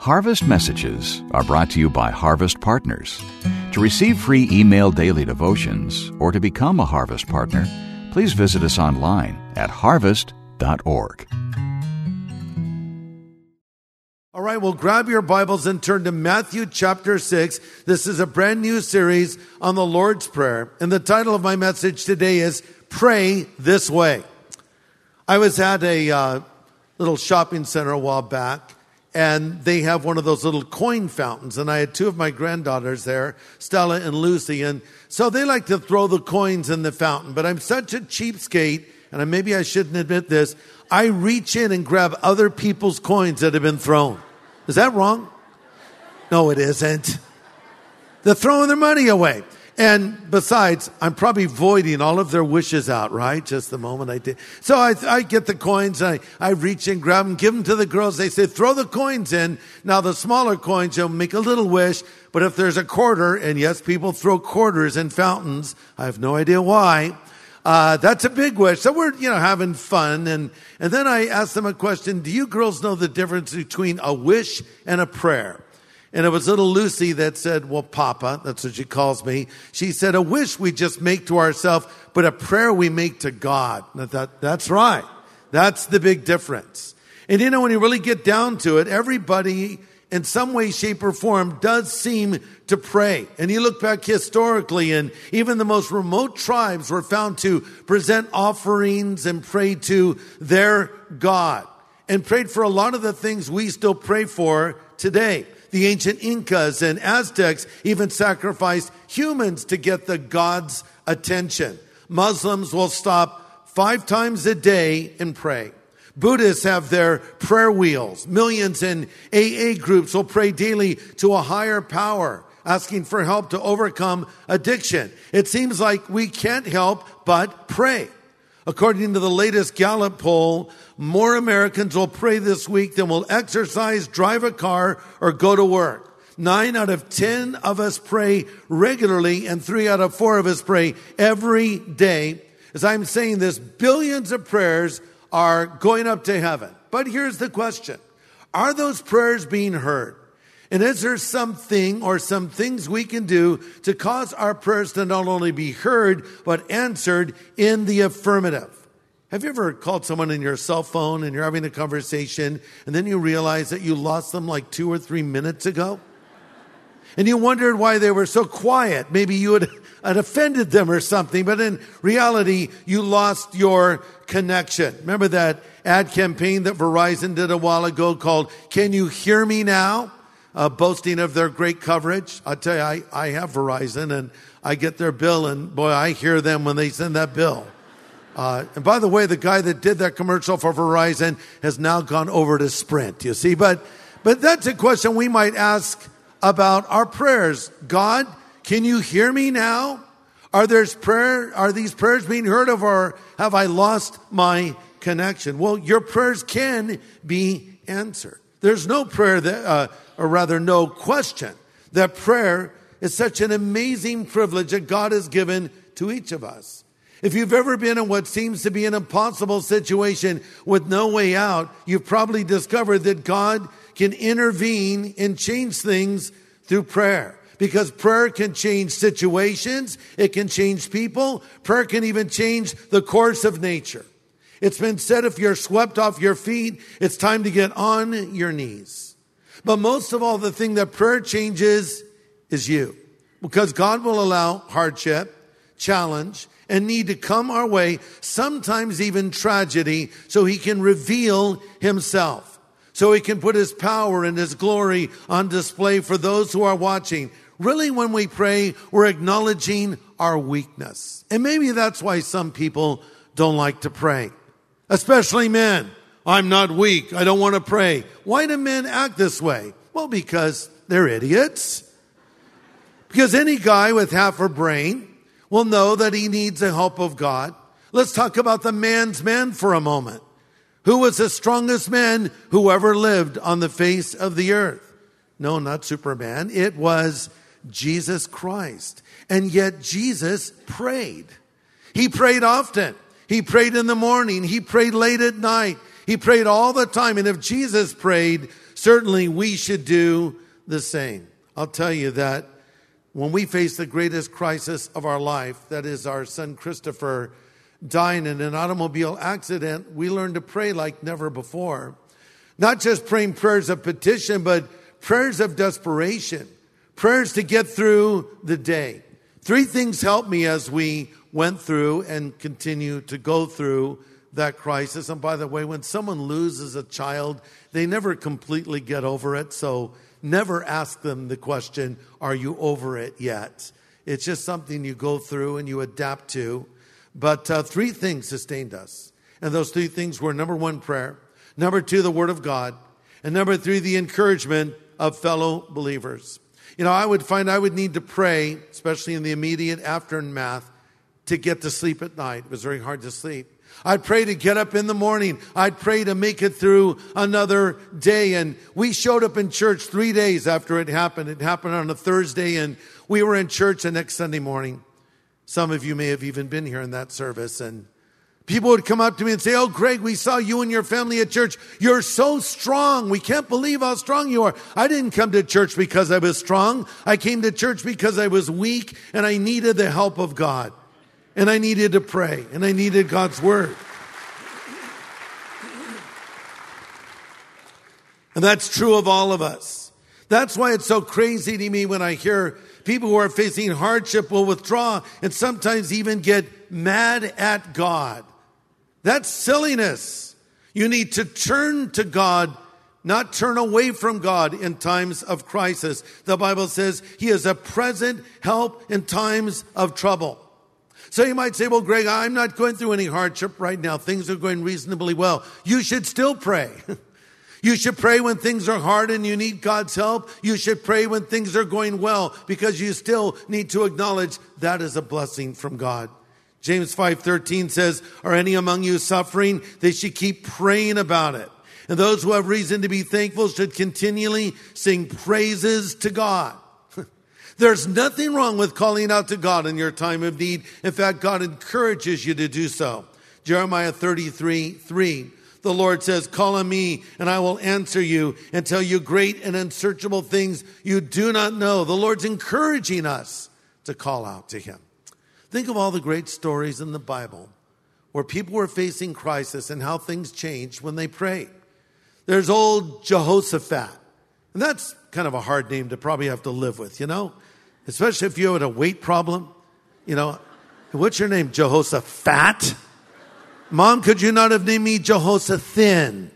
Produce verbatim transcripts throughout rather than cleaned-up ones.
Harvest Messages are brought to you by Harvest Partners. To receive free email daily devotions or to become a Harvest Partner, please visit us online at harvest dot org. All right, well, grab your Bibles and turn to Matthew chapter six. This is a brand new series on the Lord's Prayer. And the title of my message today is Pray This Way. I was at a uh, little shopping center a while back, and they have one of those little coin fountains. And I had two of my granddaughters there, Stella and Lucy. And so they like to throw the coins in the fountain. But I'm such a cheapskate, and maybe I shouldn't admit this, I reach in and grab other people's coins that have been thrown. Is that wrong? No, it isn't. They're throwing their money away. And besides, I'm probably voiding all of their wishes out, right? Just the moment I did. So I, I get the coins, I, I reach in, grab them, give them to the girls. They say, throw the coins in. Now the smaller coins, you'll make a little wish. But if there's a quarter, and yes, people throw quarters in fountains. I have no idea why. Uh, that's a big wish. So we're, you know, having fun. And, and then I asked them a question. Do you girls know the difference between a wish and a prayer? And it was little Lucy that said, well, Papa, that's what she calls me. She said, a wish we just make to ourselves, but a prayer we make to God. And I thought, that's right. That's the big difference. And you know, when you really get down to it, everybody in some way, shape, or form does seem to pray. And you look back historically, and even the most remote tribes were found to present offerings and pray to their God, and prayed for a lot of the things we still pray for today. The ancient Incas and Aztecs even sacrificed humans to get the God's attention. Muslims will stop five times a day and pray. Buddhists have their prayer wheels. Millions in A A groups will pray daily to a higher power, asking for help to overcome addiction. It seems like we can't help but pray. According to the latest Gallup poll, more Americans will pray this week than will exercise, drive a car, or go to work. Nine out of ten of us pray regularly, and three out of four of us pray every day. As I'm saying this, billions of prayers are going up to heaven. But here's the question. Are those prayers being heard? And is there something or some things we can do to cause our prayers to not only be heard, but answered in the affirmative? Have you ever called someone in your cell phone and you're having a conversation and then you realize that you lost them like two or three minutes ago? And you wondered why they were so quiet. Maybe you had, had offended them or something, but in reality, you lost your connection. Remember that ad campaign that Verizon did a while ago called Can You Hear Me Now? Uh, boasting of their great coverage. I tell you, I, I have Verizon, and I get their bill, and boy, I hear them when they send that bill. Uh, and by the way, the guy that did that commercial for Verizon has now gone over to Sprint, you see. But, but that's a question we might ask about our prayers. God, can you hear me now? Are there's prayer, are these prayers being heard of, or have I lost my connection? Well, your prayers can be answered. There's no prayer that, uh, or rather no question that prayer is such an amazing privilege that God has given to each of us. If you've ever been in what seems to be an impossible situation with no way out, you've probably discovered that God can intervene and change things through prayer. Because prayer can change situations, it can change people, prayer can even change the course of nature. It's been said if you're swept off your feet, it's time to get on your knees. But most of all, the thing that prayer changes is you. Because God will allow hardship, challenge, and need to come our way, sometimes even tragedy, so he can reveal himself. So he can put his power and his glory on display for those who are watching. Really, when we pray, we're acknowledging our weakness. And maybe that's why some people don't like to pray. Especially men. I'm not weak. I don't want to pray. Why do men act this way? Well, because they're idiots. Because any guy with half a brain will know that he needs the help of God. Let's talk about the man's man for a moment. Who was the strongest man who ever lived on the face of the earth? No, not Superman. It was Jesus Christ. And yet Jesus prayed. He prayed often. He prayed in the morning. He prayed late at night. He prayed all the time. And if Jesus prayed, certainly we should do the same. I'll tell you that when we face the greatest crisis of our life, that is our son Christopher dying in an automobile accident, we learned to pray like never before. Not just praying prayers of petition, but prayers of desperation, prayers to get through the day. Three things helped me as we went through and continue to go through that crisis. And by the way, when someone loses a child, they never completely get over it. So never ask them the question, are you over it yet? It's just something you go through and you adapt to. But uh, three things sustained us. And those three things were, number one, prayer. Number two, the Word of God. And number three, the encouragement of fellow believers. You know, I would find I would need to pray, especially in the immediate aftermath, to get to sleep at night. It was very hard to sleep. I'd pray to get up in the morning. I'd pray to make it through another day. And we showed up in church three days after it happened. It happened on a Thursday, and we were in church the next Sunday morning. Some of you may have even been here in that service. And people would come up to me and say, oh, Greg, we saw you and your family at church. You're so strong. We can't believe how strong you are. I didn't come to church because I was strong. I came to church because I was weak and I needed the help of God. And I needed to pray, and I needed God's word. And that's true of all of us. That's why it's so crazy to me when I hear people who are facing hardship will withdraw and sometimes even get mad at God. That's silliness. You need to turn to God, not turn away from God in times of crisis. The Bible says He is a present help in times of trouble. So you might say, well, Greg, I'm not going through any hardship right now. Things are going reasonably well. You should still pray. You should pray when things are hard and you need God's help. You should pray when things are going well, because you still need to acknowledge that is a blessing from God. James five thirteen says, are any among you suffering? They should keep praying about it. And those who have reason to be thankful should continually sing praises to God. There's nothing wrong with calling out to God in your time of need. In fact, God encourages you to do so. Jeremiah thirty-three three, the Lord says, call on me and I will answer you and tell you great and unsearchable things you do not know. The Lord's encouraging us to call out to Him. Think of all the great stories in the Bible where people were facing crisis and how things changed when they prayed. There's old Jehoshaphat. And that's kind of a hard name to probably have to live with, you know? Especially if you had a weight problem. You know, what's your name? Jehoshaphat? Mom, could you not have named me Jehoshaphat?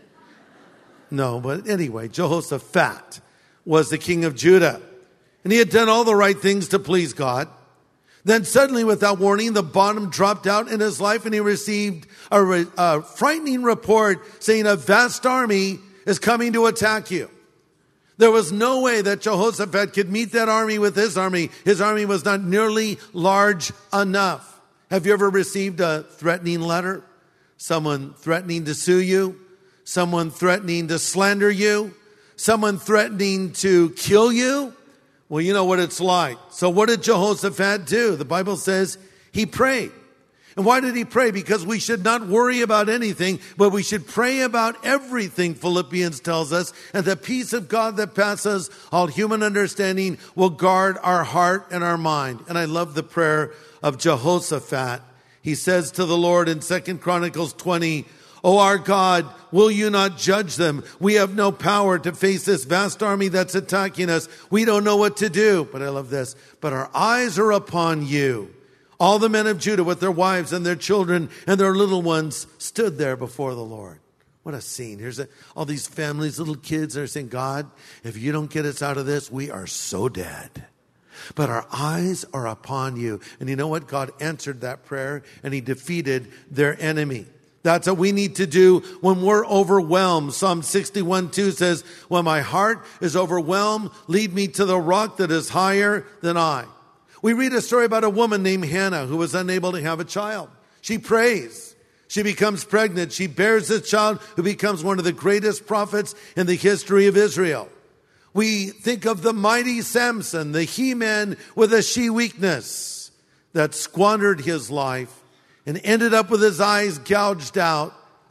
No, but anyway, Jehoshaphat was the king of Judah. And he had done all the right things to please God. Then suddenly, without warning, the bottom dropped out in his life and he received a, re- a frightening report saying a vast army is coming to attack you. There was no way that Jehoshaphat could meet that army with his army. His army was not nearly large enough. Have you ever received a threatening letter? Someone threatening to sue you? Someone threatening to slander you? Someone threatening to kill you? Well, you know what it's like. So what did Jehoshaphat do? The Bible says he prayed. And why did he pray? Because we should not worry about anything, but we should pray about everything, Philippians tells us. And the peace of God that passes all human understanding will guard our heart and our mind. And I love the prayer of Jehoshaphat. He says to the Lord in Second Chronicles twenty, O our God, will you not judge them? We have no power to face this vast army that's attacking us. We don't know what to do. But I love this. But our eyes are upon you. All the men of Judah with their wives and their children and their little ones stood there before the Lord. What a scene. Here's a, all these families, little kids are saying, God, if you don't get us out of this, we are so dead. But our eyes are upon you. And you know what? God answered that prayer and He defeated their enemy. That's what we need to do when we're overwhelmed. Psalm sixty-one two says, when my heart is overwhelmed, lead me to the rock that is higher than I. We read a story about a woman named Hannah who was unable to have a child. She prays. She becomes pregnant. She bears this child who becomes one of the greatest prophets in the history of Israel. We think of the mighty Samson, the he-man with a she weakness that squandered his life and ended up with his eyes gouged out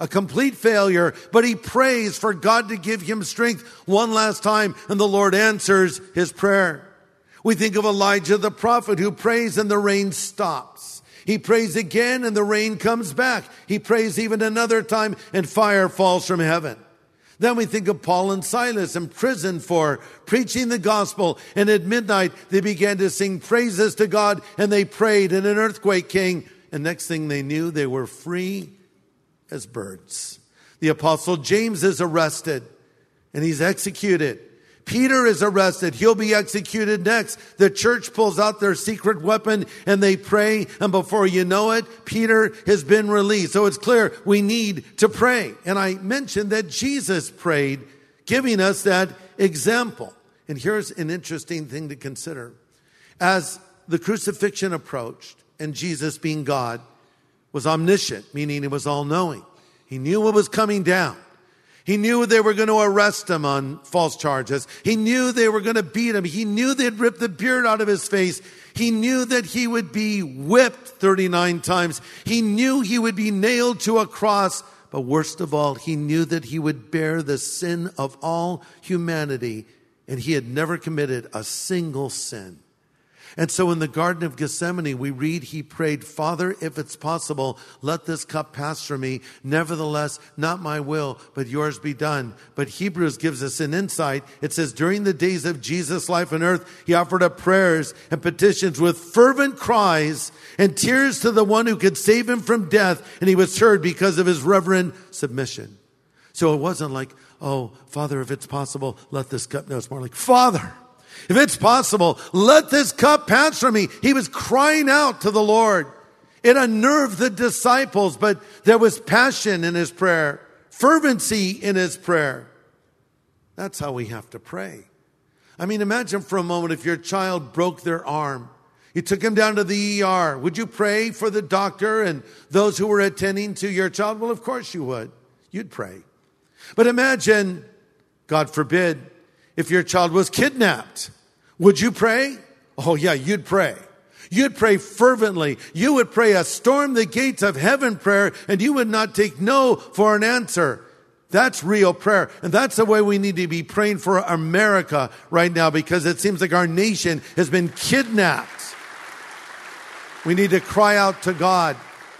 a complete failure, but he prays for God to give him strength one last time, and the Lord answers his prayer. We think of Elijah the prophet who prays and the rain stops. He prays again and the rain comes back. He prays even another time and fire falls from heaven. Then we think of Paul and Silas in prison for preaching the gospel. And at midnight, they began to sing praises to God, and they prayed, and an earthquake came. And next thing they knew, they were free as birds. The apostle James is arrested, and he's executed. Peter is arrested. He'll be executed next. The church pulls out their secret weapon and they pray. And before you know it, Peter has been released. So it's clear we need to pray. And I mentioned that Jesus prayed, giving us that example. And here's an interesting thing to consider. As the crucifixion approached, and Jesus, being God, was omniscient, meaning he was all-knowing. He knew what was coming down. He knew they were going to arrest him on false charges. He knew they were going to beat him. He knew they'd rip the beard out of his face. He knew that he would be whipped thirty-nine times. He knew he would be nailed to a cross. But worst of all, he knew that he would bear the sin of all humanity. And he had never committed a single sin. And so in the Garden of Gethsemane, we read he prayed, Father, if it's possible, let this cup pass from me. Nevertheless, not my will, but yours be done. But Hebrews gives us an insight. It says, during the days of Jesus' life on earth, he offered up prayers and petitions with fervent cries and tears to the one who could save him from death. And he was heard because of his reverent submission. So it wasn't like, oh, Father, if it's possible, let this cup. No, it's more like, Father, if it's possible, let this cup pass from me. He was crying out to the Lord. It unnerved the disciples, but there was passion in his prayer, fervency in his prayer. That's how we have to pray. I mean, imagine for a moment if your child broke their arm. You took him down to the E R. Would you pray for the doctor and those who were attending to your child? Well, of course you would. You'd pray. But imagine, God forbid, if your child was kidnapped, would you pray? Oh yeah, you'd pray. You'd pray fervently. You would pray a storm the gates of heaven prayer, and you would not take no for an answer. That's real prayer. And that's the way we need to be praying for America right now, because it seems like our nation has been kidnapped. We need to cry out to God.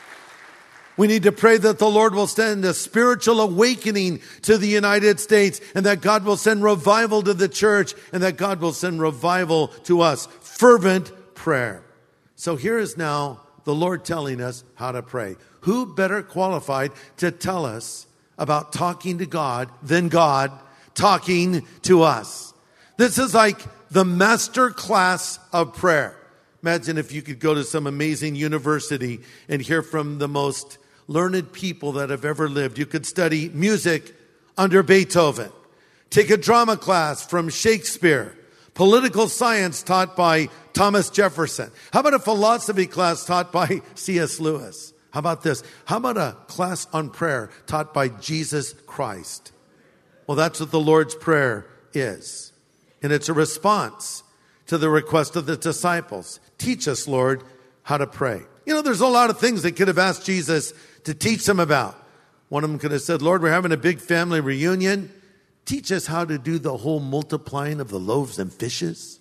We need to pray that the Lord will send a spiritual awakening to the United States, and that God will send revival to the church, and that God will send revival to us. Fervent prayer. So here is now the Lord telling us how to pray. Who better qualified to tell us about talking to God than God talking to us? This is like the master class of prayer. Imagine if you could go to some amazing university and hear from the most learned people that have ever lived. You could study music under Beethoven, take a drama class from Shakespeare, political science taught by Thomas Jefferson. How about a philosophy class taught by C S Lewis? How about this? How about a class on prayer taught by Jesus Christ? Well, that's what the Lord's Prayer is. And it's a response to the request of the disciples. Teach us, Lord, how to pray. You know, there's a lot of things they could have asked Jesus to teach them about. One of them could have said, Lord, we're having a big family reunion. Teach us how to do the whole multiplying of the loaves and fishes.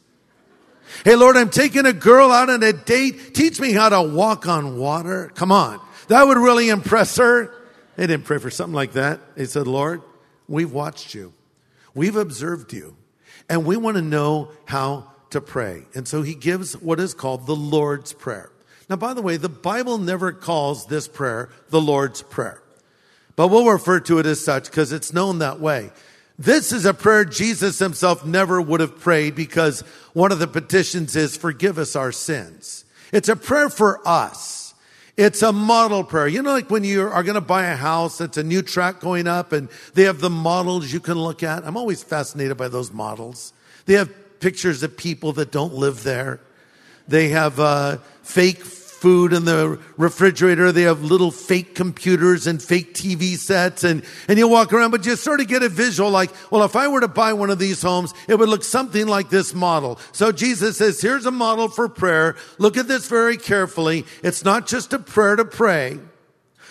Hey, Lord, I'm taking a girl out on a date. Teach me how to walk on water. Come on. That would really impress her. They didn't pray for something like that. They said, Lord, we've watched you. We've observed you. And we want to know how to pray. And so he gives what is called the Lord's Prayer. Now, by the way, the Bible never calls this prayer the Lord's Prayer. But we'll refer to it as such because it's known that way. This is a prayer Jesus himself never would have prayed, because one of the petitions is, forgive us our sins. It's a prayer for us. It's a model prayer. You know, like when you are going to buy a house, it's a new tract going up and they have the models you can look at. I'm always fascinated by those models. They have pictures of people that don't live there. They have uh, fake food in the refrigerator. They have little fake computers and fake T V sets, and, and you walk around, but you sort of get a visual like, well, if I were to buy one of these homes, it would look something like this model. So Jesus says, here's a model for prayer. Look at this very carefully. It's not just a prayer to pray.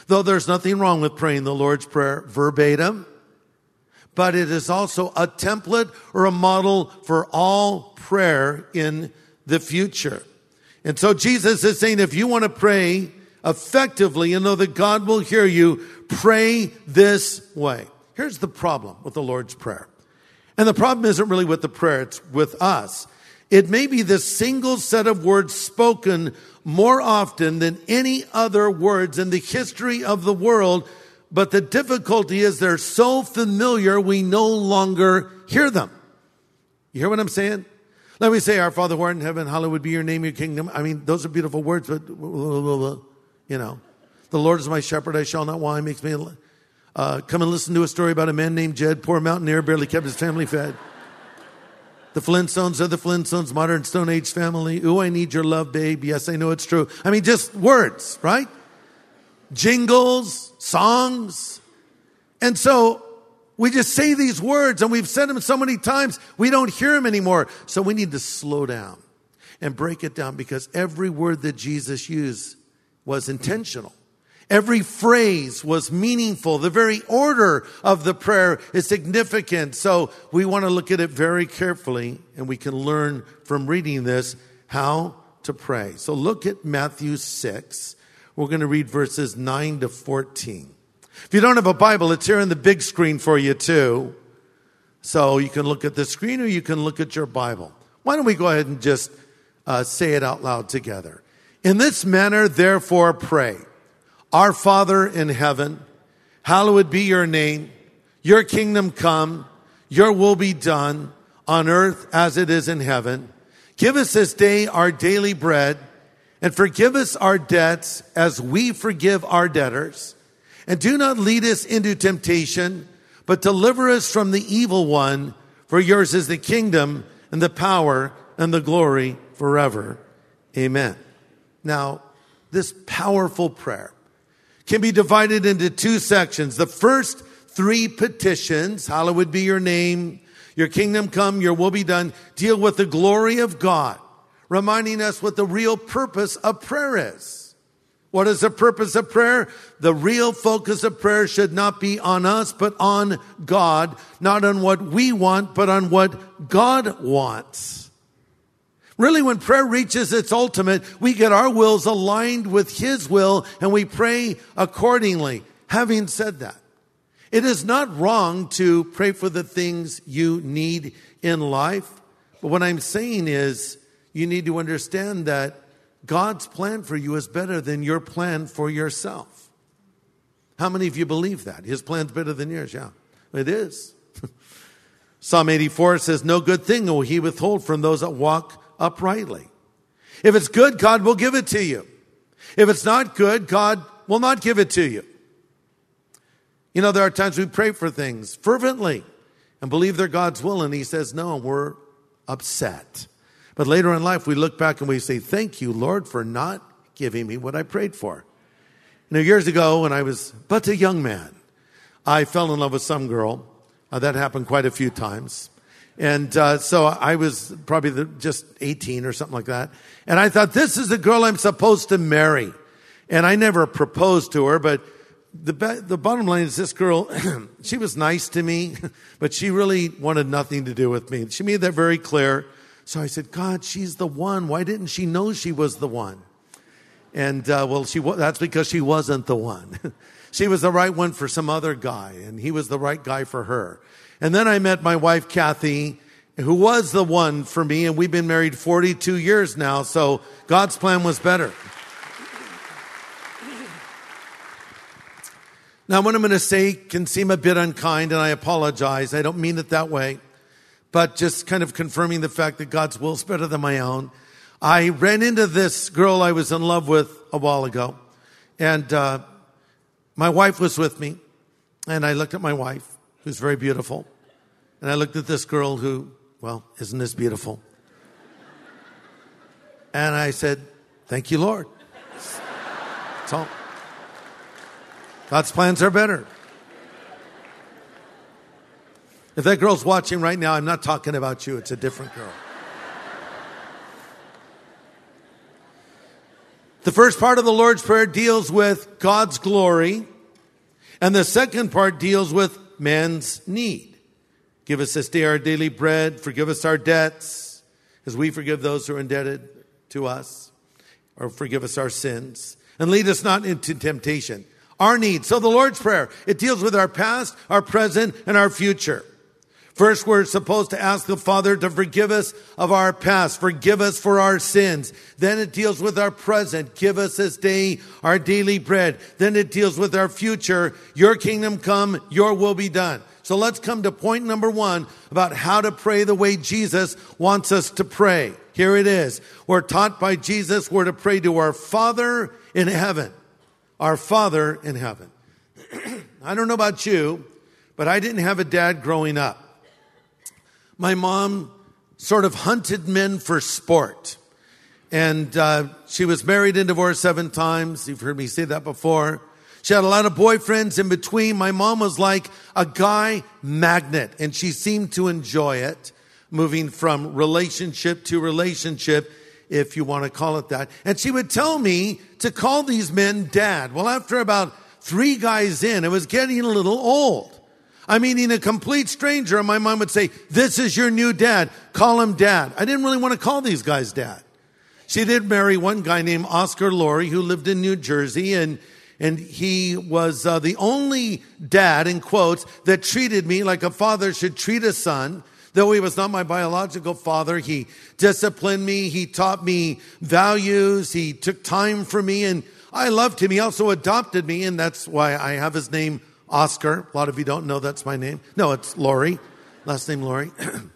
though there's nothing wrong with praying the Lord's Prayer verbatim, but it is also a template or a model for all prayer in the future. And so Jesus is saying, if you want to pray effectively and know that God will hear you, pray this way. Here's the problem with the Lord's Prayer. And the problem isn't really with the prayer, it's with us. It may be the single set of words spoken more often than any other words in the history of the world, but the difficulty is they're so familiar we no longer hear them. You hear what I'm saying? Let me say, our Father who art in heaven, hallowed be your name, your kingdom. I mean, those are beautiful words, but, you know, the Lord is my shepherd, I shall not want. He makes me, uh, come and listen to a story about a man named Jed, poor mountaineer, barely kept his family fed. The Flintstones are the Flintstones, modern Stone Age family. Ooh, I need your love, babe. Yes, I know it's true. I mean, just words, right? Jingles, songs. And so we just say these words, and we've said them so many times, we don't hear them anymore. So we need to slow down and break it down, because every word that Jesus used was intentional. Every phrase was meaningful. The very order of the prayer is significant. So we want to look at it very carefully, and we can learn from reading this how to pray. So look at Matthew six. We're going to read verses nine to fourteen. If you don't have a Bible, it's here on the big screen for you too. So you can look at the screen or you can look at your Bible. Why don't we go ahead and just uh, say it out loud together. In this manner, therefore, pray. Our Father in heaven, hallowed be your name. Your kingdom come. Your will be done on earth as it is in heaven. Give us this day our daily bread, and forgive us our debts as we forgive our debtors. And do not lead us into temptation, but deliver us from the evil one. For yours is the kingdom and the power and the glory forever. Amen. Now, this powerful prayer can be divided into two sections. The first three petitions, hallowed be your name, your kingdom come, your will be done, deal with the glory of God, reminding us what the real purpose of prayer is. What is the purpose of prayer? The real focus of prayer should not be on us, but on God, not on what we want, but on what God wants. Really, when prayer reaches its ultimate, we get our wills aligned with His will and we pray accordingly. Having said that, it is not wrong to pray for the things you need in life. But what I'm saying is you need to understand that God's plan for you is better than your plan for yourself. How many of you believe that? His plan's better than yours? Yeah, it is. Psalm eighty-four says, no good thing will He withhold from those that walk uprightly. If it's good, God will give it to you. If it's not good, God will not give it to you. You know, there are times we pray for things fervently and believe they're God's will, and He says no, and we're upset. But later in life, we look back and we say, thank you, Lord, for not giving me what I prayed for. You know, years ago, when I was but a young man, I fell in love with some girl. Uh, that happened quite a few times. And uh, so I was probably the, just eighteen or something like that. And I thought, this is the girl I'm supposed to marry. And I never proposed to her, but the the bottom line is this girl, she was nice to me, but she really wanted nothing to do with me. She made that very clear. So I said, God, she's the one. Why didn't she know she was the one? And uh, well, she that's because she wasn't the one. She was the right one for some other guy, and he was the right guy for her. And then I met my wife, Kathy, who was the one for me, and we've been married forty-two years now, so God's plan was better. Now, what I'm going to say can seem a bit unkind, and I apologize. I don't mean it that way, but just kind of confirming the fact that God's will is better than my own. I ran into this girl I was in love with a while ago, and uh, my wife was with me, and I looked at my wife, who's very beautiful. And I looked at this girl who, well, isn't this beautiful? And I said, thank you, Lord. That's all. God's plans are better. If that girl's watching right now, I'm not talking about you. It's a different girl. The first part of the Lord's Prayer deals with God's glory, and the second part deals with man's need. Give us this day our daily bread. Forgive us our debts, as we forgive those who are indebted to us. Or forgive us our sins. And lead us not into temptation. Our needs. So the Lord's Prayer, it deals with our past, our present, and our future. First, we're supposed to ask the Father to forgive us of our past. Forgive us for our sins. Then it deals with our present. Give us this day our daily bread. Then it deals with our future. Your kingdom come, your will be done. So let's come to point number one about how to pray the way Jesus wants us to pray. Here it is. We're taught by Jesus we're to pray to our Father in heaven. Our Father in heaven. I don't know about you, but I didn't have a dad growing up. My mom sort of hunted men for sport. And uh, she was married and divorced seven times. You've heard me say that before. She had a lot of boyfriends in between. My mom was like a guy magnet, and she seemed to enjoy it, moving from relationship to relationship, if you want to call it that. And she would tell me to call these men dad. Well, after about three guys in, it was getting a little old. I mean, in a complete stranger, and my mom would say, this is your new dad. Call him dad. I didn't really want to call these guys dad. She did marry one guy named Oscar Laurie who lived in New Jersey, and and he was uh, the only dad, in quotes, that treated me like a father should treat a son. Though he was not my biological father, he disciplined me. He taught me values. He took time for me, and I loved him. He also adopted me, and that's why I have his name, Oscar. A lot of you don't know that's my name. No, it's Laurie. Last name Laurie.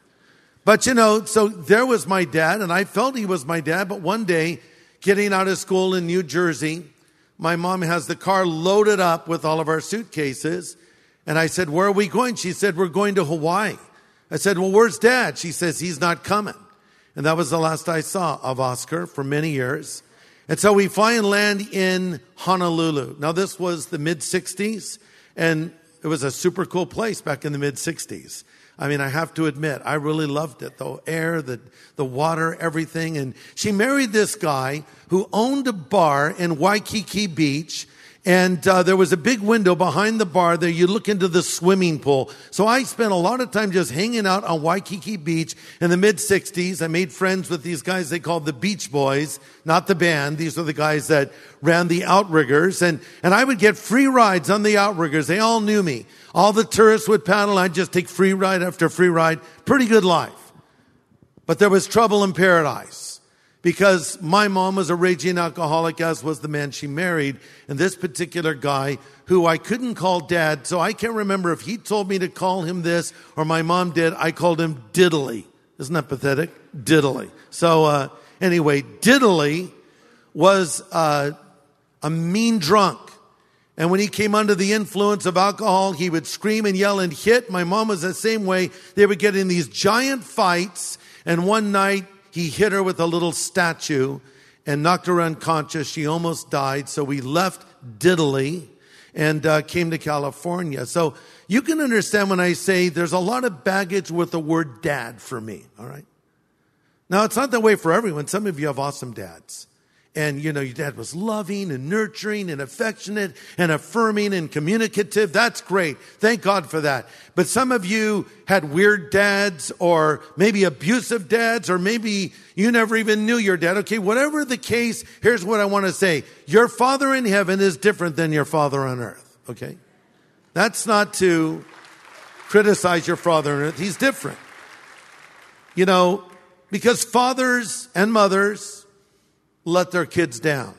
But, you know, so there was my dad, and I felt he was my dad. But one day, getting out of school in New Jersey, my mom has the car loaded up with all of our suitcases. And I said, where are we going? She said, we're going to Hawaii. I said, well, where's Dad? She says, he's not coming. And that was the last I saw of Oscar for many years. And so we fly and land in Honolulu. Now, this was the mid-sixties, and it was a super cool place back in the mid-sixties. I mean, I have to admit, I really loved it. The air, the, the water, everything. And she married this guy who owned a bar in Waikiki Beach. And uh, there was a big window behind the bar there. You look into the swimming pool. So I spent a lot of time just hanging out on Waikiki Beach in the mid-sixties. I made friends with these guys they called the Beach Boys, not the band. These are the guys that ran the Outriggers. And, and I would get free rides on the Outriggers. They all knew me. All the tourists would paddle. I'd just take free ride after free ride. Pretty good life. But there was trouble in paradise. Because my mom was a raging alcoholic, as was the man she married. And this particular guy, who I couldn't call dad, so I can't remember if he told me to call him this or my mom did. I called him Diddley. Isn't that pathetic? Diddley. So uh, anyway, Diddley was uh, a mean drunk. And when he came under the influence of alcohol, he would scream and yell and hit. My mom was the same way. They would get in these giant fights. And one night, he hit her with a little statue and knocked her unconscious. She almost died. So we left Diddley and uh, came to California. So you can understand when I say there's a lot of baggage with the word dad for me. All right. Now, it's not that way for everyone. Some of you have awesome dads. And, you know, your dad was loving and nurturing and affectionate and affirming and communicative. That's great. Thank God for that. But some of you had weird dads or maybe abusive dads, or maybe you never even knew your dad. Okay, whatever the case, here's what I want to say. Your Father in heaven is different than your Father on earth. Okay? That's not to criticize your Father on earth. He's different. You know, because fathers and mothers let their kids down.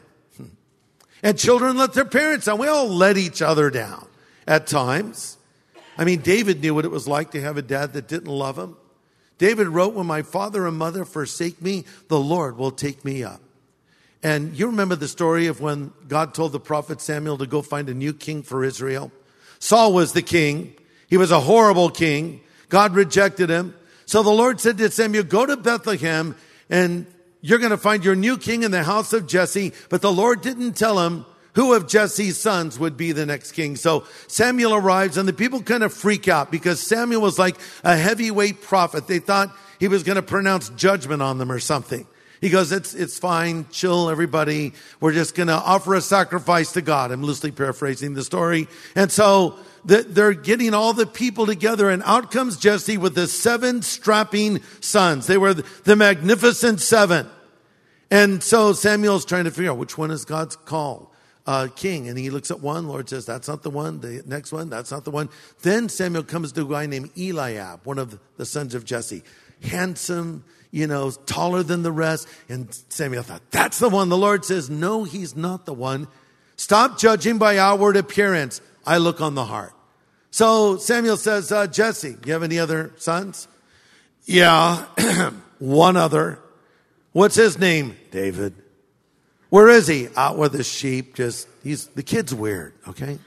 And children let their parents down. We all let each other down at times. I mean, David knew what it was like to have a dad that didn't love him. David wrote, when my father and mother forsake me, the Lord will take me up. And you remember the story of when God told the prophet Samuel to go find a new king for Israel. Saul was the king. He was a horrible king. God rejected him. So the Lord said to Samuel, go to Bethlehem and you're going to find your new king in the house of Jesse. But the Lord didn't tell him who of Jesse's sons would be the next king. So Samuel arrives and the people kind of freak out because Samuel was like a heavyweight prophet. They thought he was going to pronounce judgment on them or something. He goes, it's, it's fine. Chill, everybody. We're just going to offer a sacrifice to God. I'm loosely paraphrasing the story. And so the, they're getting all the people together, and out comes Jesse with the seven strapping sons. They were the, the magnificent seven. And so Samuel's trying to figure out which one is God's call, uh, king. And he looks at one. Lord says, that's not the one. The next one, that's not the one. Then Samuel comes to a guy named Eliab, one of the sons of Jesse. Handsome, you know, taller than the rest. And Samuel thought, that's the one. The Lord says, no, he's not the one. Stop judging by outward appearance. I look on the heart. So Samuel says, uh, Jesse, do you have any other sons? Yeah, one other. What's his name? David. Where is he? Out with the sheep. Just, he's, the kid's weird, okay?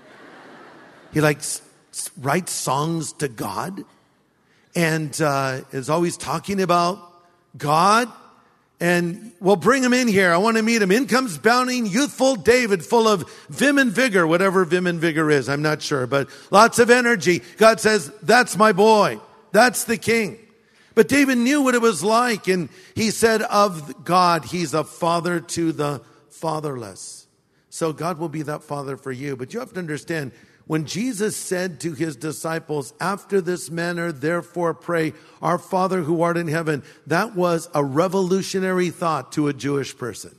He likes, writes songs to God. And uh, is always talking about God. And we'll bring him in here. I want to meet him. In comes bounding, youthful David, full of vim and vigor, whatever vim and vigor is, I'm not sure, but lots of energy. God says, that's my boy. That's the king. But David knew what it was like, and he said of God, he's a father to the fatherless. So God will be that father for you. But you have to understand, when Jesus said to his disciples, after this manner, therefore pray, our Father who art in heaven, that was a revolutionary thought to a Jewish person.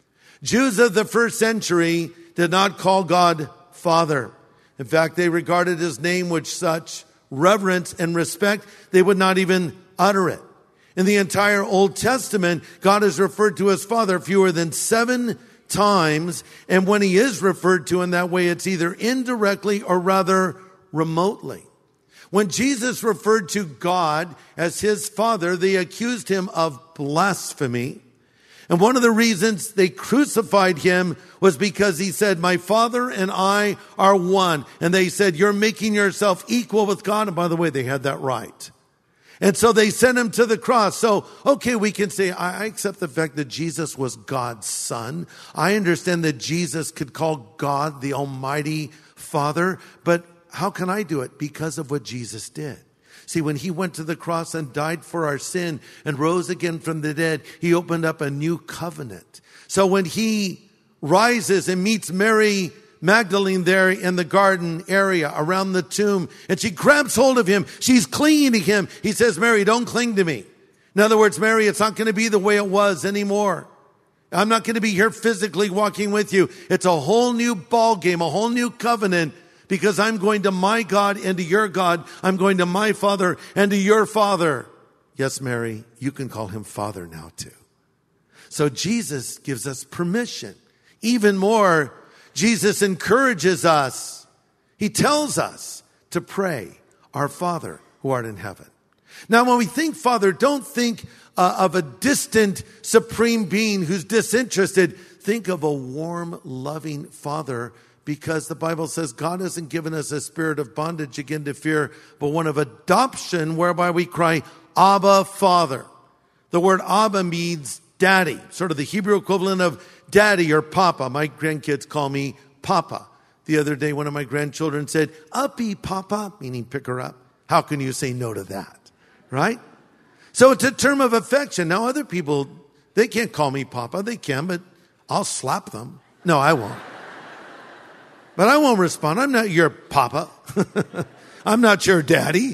Jews of the first century did not call God Father. In fact, they regarded his name with such reverence and respect, they would not even utter it. In the entire Old Testament, God is referred to as Father fewer than seven times, and when he is referred to in that way, it's either indirectly or rather remotely. When Jesus referred to God as his Father, they accused him of blasphemy. And one of the reasons they crucified him was because he said, my Father and I are one. And they said, you're making yourself equal with God. And by the way, they had that right. And so they sent him to the cross. So, okay, we can say, I accept the fact that Jesus was God's son. I understand that Jesus could call God the Almighty Father. But how can I do it? Because of what Jesus did. See, when he went to the cross and died for our sin and rose again from the dead, he opened up a new covenant. So when he rises and meets Mary Magdalene there in the garden area around the tomb, and she grabs hold of him. She's clinging to him. He says, Mary, don't cling to me. In other words, Mary, it's not going to be the way it was anymore. I'm not going to be here physically walking with you. It's a whole new ball game, a whole new covenant, because I'm going to my God and to your God. I'm going to my Father and to your Father. Yes, Mary, you can call him Father now too. So Jesus gives us permission. Even more, Jesus encourages us. He tells us to pray, our Father who art in heaven. Now, when we think Father, don't think uh, of a distant supreme being who's disinterested. Think of a warm, loving Father, because the Bible says God hasn't given us a spirit of bondage again to fear, but one of adoption, whereby we cry, Abba, Father. The word Abba means daddy, sort of the Hebrew equivalent of daddy or papa. My grandkids call me Papa. The other day, one of my grandchildren said, uppy Papa, meaning pick her up. How can you say no to that? Right? So it's a term of affection. Now, other people, they can't call me Papa. They can, but I'll slap them. No, I won't. But I won't respond. I'm not your Papa. I'm not your daddy.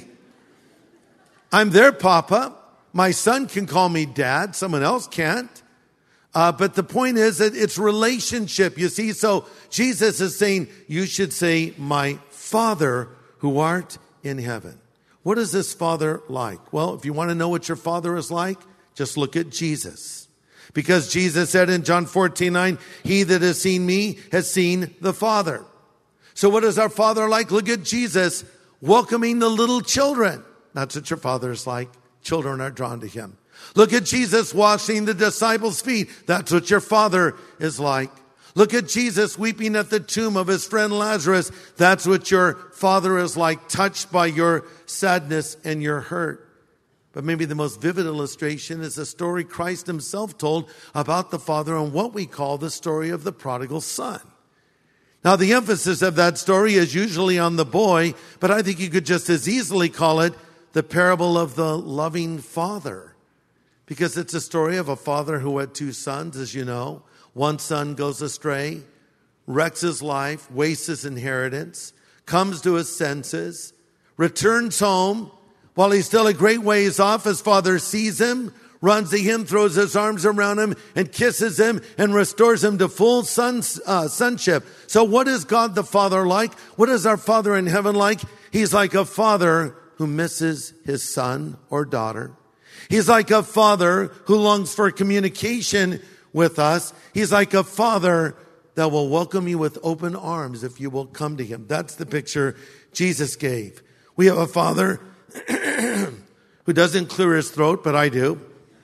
I'm their Papa. My son can call me Dad. Someone else can't. Uh, but the point is that it's relationship, you see. So Jesus is saying, you should say, my Father who art in heaven. What is this Father like? Well, if you want to know what your Father is like, just look at Jesus. Because Jesus said in John fourteen nine, he that has seen me has seen the Father. So what is our Father like? Look at Jesus welcoming the little children. That's what your Father is like. Children are drawn to him. Look at Jesus washing the disciples' feet. That's what your Father is like. Look at Jesus weeping at the tomb of his friend Lazarus. That's what your Father is like, touched by your sadness and your hurt. But maybe the most vivid illustration is the story Christ himself told about the Father and what we call the story of the prodigal son. Now, the emphasis of that story is usually on the boy, but I think you could just as easily call it the parable of the loving father. because it's a story of a father who had two sons, as you know. One son goes astray, wrecks his life, wastes his inheritance, comes to his senses, returns home. While he's still a great ways off, his father sees him, runs to him, throws his arms around him, and kisses him, and restores him to full son, uh, sonship. So what is God the Father like? What is our Father in heaven like? He's like a father who misses his son or daughter. He's like a father who longs for communication with us. He's like a father that will welcome you with open arms if you will come to him. That's the picture Jesus gave. We have a father who doesn't clear his throat, but I do.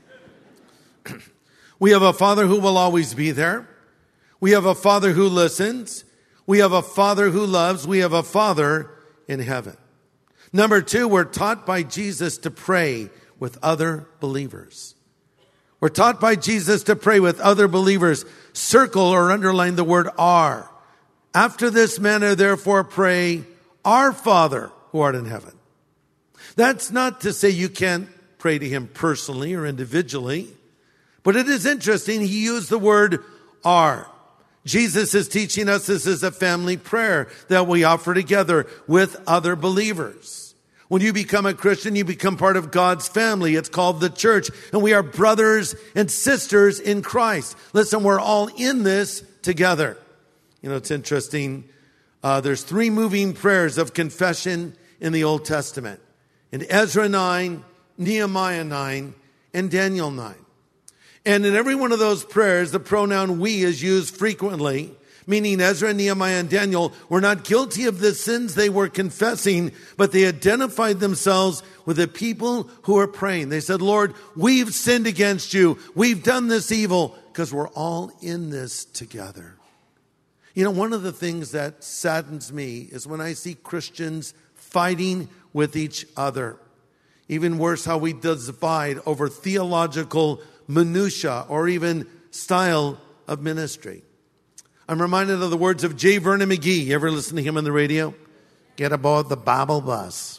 We have a father who will always be there. We have a father who listens. We have a father who loves. We have a father in heaven. Number two, we're taught by Jesus to pray with other believers. We're taught by Jesus to pray with other believers. Circle or underline the word "are." After this manner, therefore, pray, "Our Father who art in heaven." That's not to say you can't pray to him personally or individually, but it is interesting. He used the word "are." Jesus is teaching us this is a family prayer that we offer together with other believers. When you become a Christian, you become part of God's family. It's called the church, and we are brothers and sisters in Christ. Listen, we're all in this together. You know, it's interesting. Uh, there's three moving prayers of confession in the Old Testament. In Ezra nine, Nehemiah nine, and Daniel nine. And in every one of those prayers, the pronoun "we" is used frequently, meaning Ezra, Nehemiah, and Daniel were not guilty of the sins they were confessing, but they identified themselves with the people who are praying. They said, "Lord, we've sinned against you. We've done this evil," because we're all in this together. You know, one of the things that saddens me is when I see Christians fighting with each other. Even worse, how we divide over theological minutia or even style of ministry. I'm reminded of the words of J. Vernon McGee. You ever listen to him on the radio? Get aboard the Bible bus.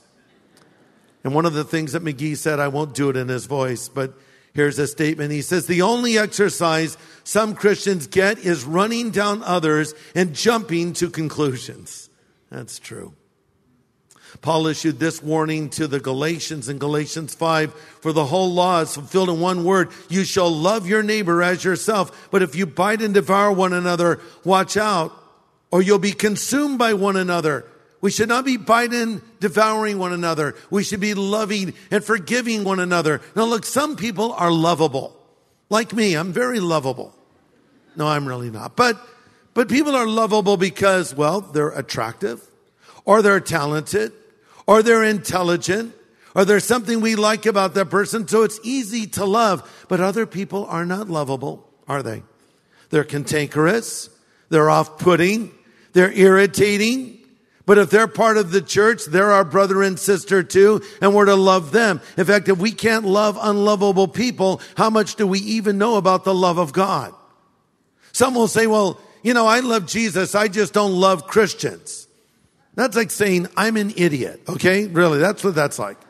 And one of the things that McGee said, I won't do it in his voice, but here's a statement. He says, "The only exercise some Christians get is running down others and jumping to conclusions." That's true. Paul issued this warning to the Galatians in Galatians five, "For the whole law is fulfilled in one word, you shall love your neighbor as yourself. But if you bite and devour one another, watch out, or you'll be consumed by one another." We should not be biting, devouring one another. We should be loving and forgiving one another. Now look, some people are lovable. Like me, I'm very lovable. No, I'm really not. But, but people are lovable because, well, they're attractive, or they're talented, or they're intelligent, or there's something we like about that person, so it's easy to love. But other people are not lovable, are they? They're cantankerous, they're off-putting, they're irritating. But if they're part of the church, they're our brother and sister too, and we're to love them. In fact, if we can't love unlovable people, how much do we even know about the love of God? Some will say, well, you know, I love Jesus, I just don't love Christians. That's like saying, I'm an idiot, okay? Really, that's what that's like.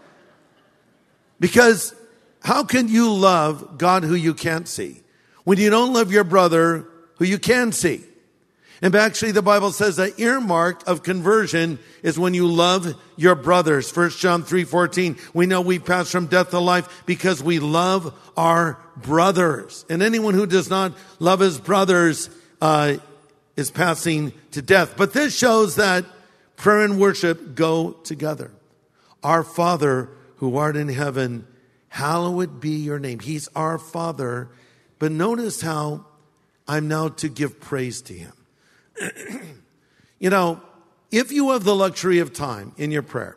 Because how can you love God who you can't see when you don't love your brother who you can see? And actually, the Bible says the earmark of conversion is when you love your brothers. First John three fourteen, we know we pass from death to life because we love our brothers. And anyone who does not love his brothers uh, is passing to death. But this shows that prayer and worship go together. Our Father who art in heaven, hallowed be your name. He's our Father. But notice how I'm now to give praise to him. You know, if you have the luxury of time in your prayer,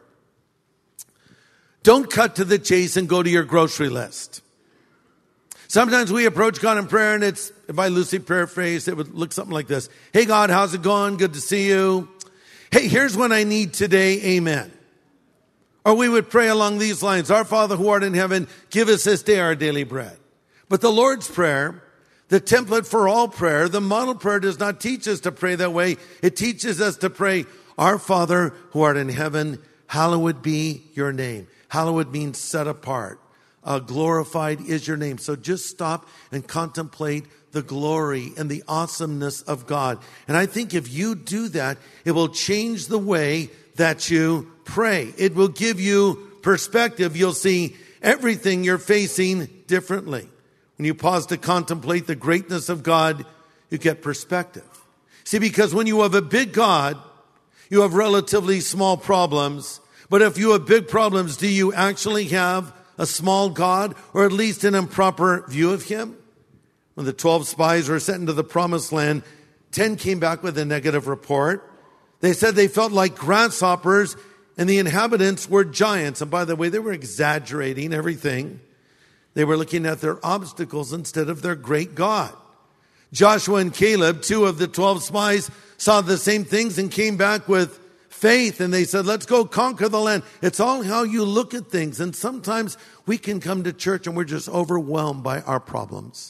don't cut to the chase and go to your grocery list. Sometimes we approach God in prayer and it's, if I loosely paraphrase, it would look something like this. Hey God, how's it going? Good to see you. Hey, here's what I need today. Amen. Or we would pray along these lines. Our Father who art in heaven, give us this day our daily bread. But the Lord's Prayer, the template for all prayer, the model prayer does not teach us to pray that way. It teaches us to pray, Our Father who art in heaven, hallowed be your name. Hallowed means set apart, uh, glorified is your name. So just stop and contemplate the glory and the awesomeness of God. And I think if you do that, it will change the way that you pray. It will give you perspective. You'll see everything you're facing differently. When you pause to contemplate the greatness of God, you get perspective. See, because when you have a big God, you have relatively small problems. But if you have big problems, do you actually have a small God, or at least an improper view of him? When the twelve spies were sent into the promised land, ten came back with a negative report. They said they felt like grasshoppers and the inhabitants were giants. And by the way, they were exaggerating everything. They were looking at their obstacles instead of their great God. Joshua and Caleb, two of the twelve spies, saw the same things and came back with faith. And they said, let's go conquer the land. It's all how you look at things. And sometimes we can come to church and we're just overwhelmed by our problems.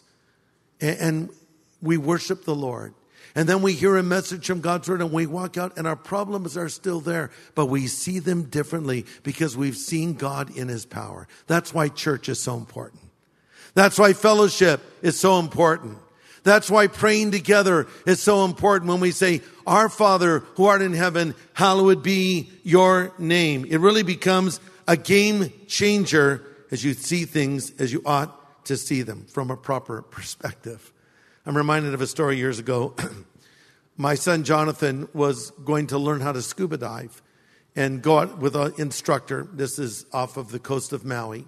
And we worship the Lord. And then we hear a message from God's word and we walk out and our problems are still there. But we see them differently because we've seen God in his power. That's why church is so important. That's why fellowship is so important. That's why praying together is so important when we say, Our Father who art in heaven, hallowed be your name. It really becomes a game changer as you see things as you ought to see them from a proper perspective. I'm reminded of a story years ago. My son Jonathan was going to learn how to scuba dive and go out with an instructor. This is off of the coast of Maui.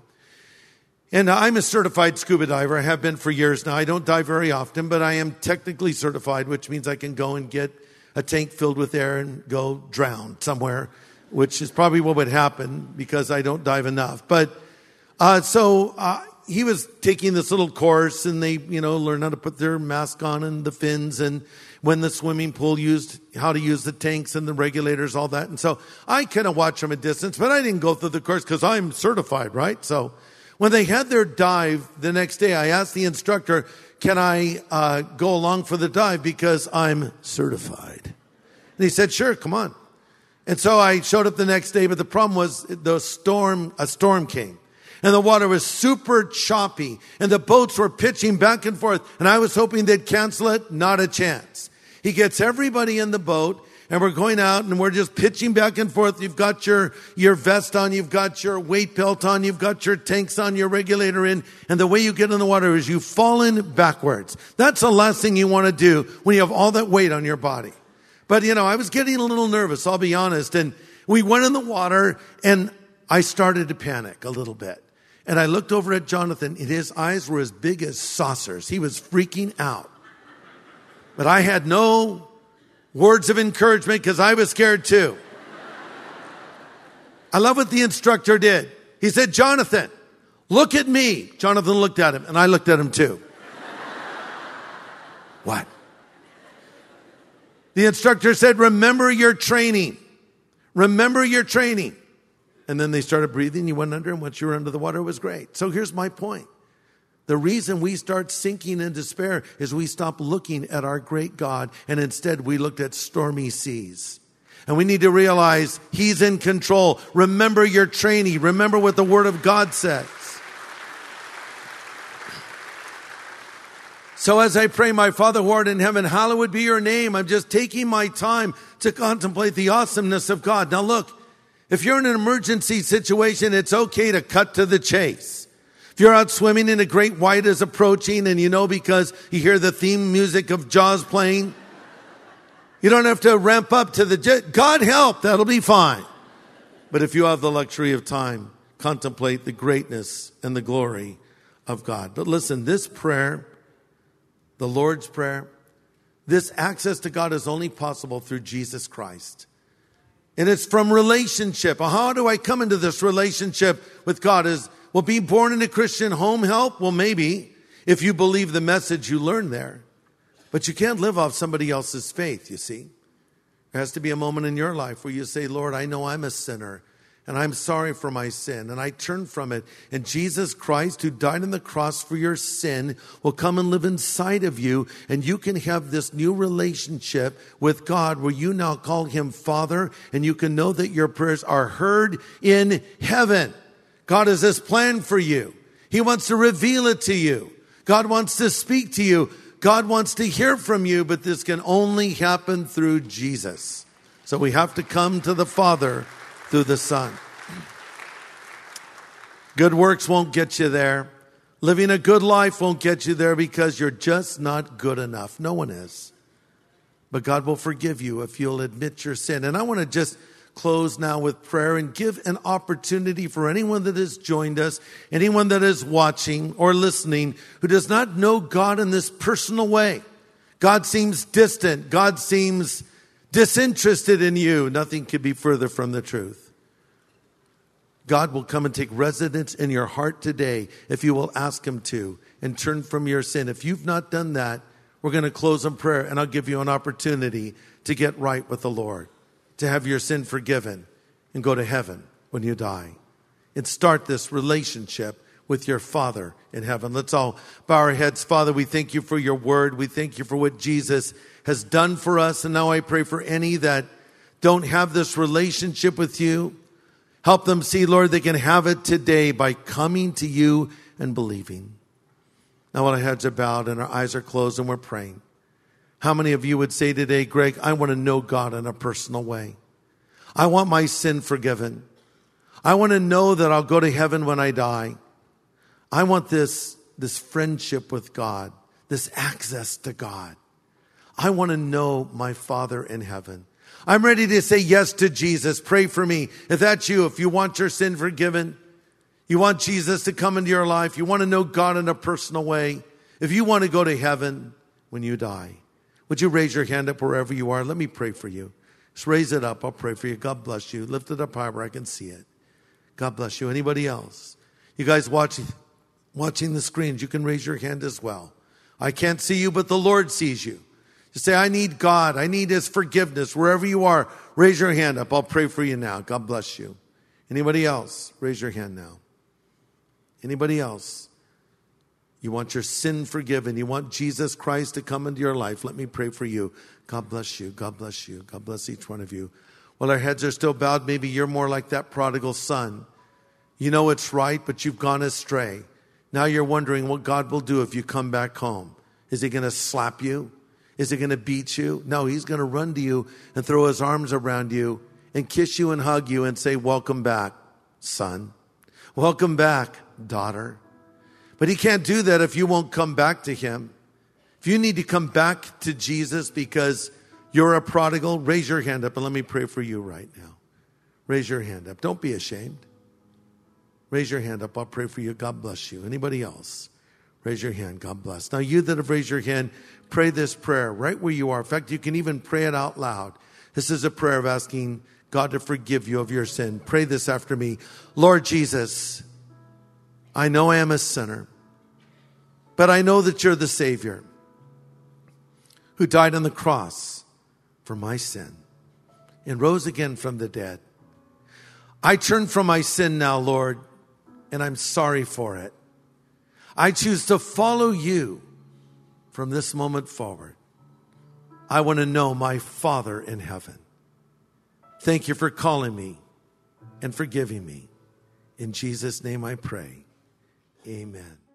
And I'm a certified scuba diver. I have been for years now. I don't dive very often, but I am technically certified, which means I can go and get a tank filled with air and go drown somewhere, which is probably what would happen because I don't dive enough. But uh, so uh, he was taking this little course and they, you know, learn how to put their mask on and the fins and when the swimming pool used, how to use the tanks and the regulators, all that. And so I kind of watch from a distance, but I didn't go through the course because I'm certified, right? So when they had their dive the next day, I asked the instructor, can I uh, go along for the dive because I'm certified? And he said, sure, come on. And so I showed up the next day, but the problem was the storm, a storm came. And the water was super choppy. And the boats were pitching back and forth. And I was hoping they'd cancel it. Not a chance. He gets everybody in the boat. And we're going out and we're just pitching back and forth. You've got your, your vest on. You've got your weight belt on. You've got your tanks on, your regulator in. And the way you get in the water is you fall in backwards. That's the last thing you want to do when you have all that weight on your body. But, you know, I was getting a little nervous, I'll be honest. And we went in the water and I started to panic a little bit. And I looked over at Jonathan and his eyes were as big as saucers. He was freaking out. But I had no words of encouragement because I was scared too. I love what the instructor did. He said, Jonathan, look at me. Jonathan looked at him and I looked at him too. What? The instructor said, remember your training. Remember your training. And then they started breathing. You went under, and once you were under the water, it was great. So here's my point. The reason we start sinking in despair is we stop looking at our great God, and instead we looked at stormy seas. And we need to realize he's in control. Remember your training. Remember what the Word of God says. So as I pray, my Father who art in heaven, hallowed be your name. I'm just taking my time to contemplate the awesomeness of God. Now look, if you're in an emergency situation, it's okay to cut to the chase. If you're out swimming and a great white is approaching and you know because you hear the theme music of Jaws playing, you don't have to ramp up to the jet. God help, that'll be fine. But if you have the luxury of time, contemplate the greatness and the glory of God. But listen, this prayer, the Lord's Prayer, this access to God is only possible through Jesus Christ. And it's from relationship. How do I come into this relationship with God? Is, well, being born in a Christian home help? Well, maybe, if you believe the message you learned there. But you can't live off somebody else's faith, you see. There has to be a moment in your life where you say, Lord, I know I'm a sinner. And I'm sorry for my sin. And I turn from it. And Jesus Christ, who died on the cross for your sin, will come and live inside of you. And you can have this new relationship with God where you now call him Father. And you can know that your prayers are heard in heaven. God has this plan for you. He wants to reveal it to you. God wants to speak to you. God wants to hear from you, but this can only happen through Jesus. So we have to come to the Father through the Son. Good works won't get you there. Living a good life won't get you there because you're just not good enough. No one is. But God will forgive you if you'll admit your sin. And I want to just close now with prayer and give an opportunity for anyone that has joined us, anyone that is watching or listening who does not know God in this personal way. God seems distant. God seems disinterested in you. Nothing could be further from the truth. God will come and take residence in your heart today if you will ask him to and turn from your sin. If you've not done that, we're going to close in prayer and I'll give you an opportunity to get right with the Lord, to have your sin forgiven and go to heaven when you die. And start this relationship with your Father in heaven. Let's all bow our heads. Father, we thank you for your word. We thank you for what Jesus has done for us. And now I pray for any that don't have this relationship with you. Help them see, Lord, they can have it today by coming to you and believing. Now while our heads are bowed and our eyes are closed and we're praying, how many of you would say today, Greg, I want to know God in a personal way. I want my sin forgiven. I want to know that I'll go to heaven when I die. I want this, this friendship with God, this access to God. I want to know my Father in heaven. I'm ready to say yes to Jesus. Pray for me. If that's you, if you want your sin forgiven, you want Jesus to come into your life, you want to know God in a personal way, if you want to go to heaven when you die, would you raise your hand up wherever you are? Let me pray for you. Just raise it up. I'll pray for you. God bless you. Lift it up high where I can see it. God bless you. Anybody else? You guys watching, watching the screens, you can raise your hand as well. I can't see you, but the Lord sees you. Just say, I need God. I need his forgiveness. Wherever you are, raise your hand up. I'll pray for you now. God bless you. Anybody else? Raise your hand now. Anybody else? You want your sin forgiven. You want Jesus Christ to come into your life. Let me pray for you. God bless you. God bless you. God bless each one of you. While our heads are still bowed, maybe you're more like that prodigal son. You know it's right, but you've gone astray. Now you're wondering what God will do if you come back home. Is he going to slap you? Is he going to beat you? No, he's going to run to you and throw his arms around you and kiss you and hug you and say, welcome back, son. Welcome back, daughter. But he can't do that if you won't come back to him. If you need to come back to Jesus because you're a prodigal, raise your hand up and let me pray for you right now. Raise your hand up. Don't be ashamed. Raise your hand up. I'll pray for you. God bless you. Anybody else? Raise your hand. God bless. Now, you that have raised your hand, pray this prayer right where you are. In fact, you can even pray it out loud. This is a prayer of asking God to forgive you of your sin. Pray this after me. Lord Jesus, I know I am a sinner, but I know that you're the Savior who died on the cross for my sin and rose again from the dead. I turn from my sin now, Lord, and I'm sorry for it. I choose to follow you from this moment forward. I want to know my Father in heaven. Thank you for calling me and forgiving me. In Jesus' name I pray. Amen.